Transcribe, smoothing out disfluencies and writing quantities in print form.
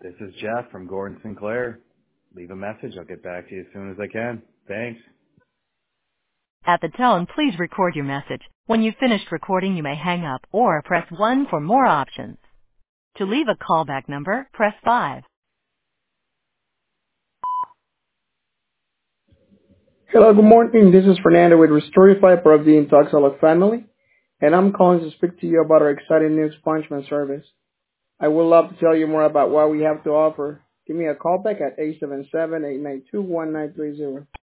This is Jeff from Gordon Sinclair. Leave a message. I'll get back to you as soon as I can. Thanks. At the tone, please record your message. When you've finished recording, you may hang up or press 1 for more options. To leave a callback number, press 5. Hello, good morning. This is Fernando with Restorify Part of the Intoxalog family, and I'm calling to speak to you about our exciting new expungement service. I would love to tell you more about what we have to offer. Give me a call back at 877-892-1930.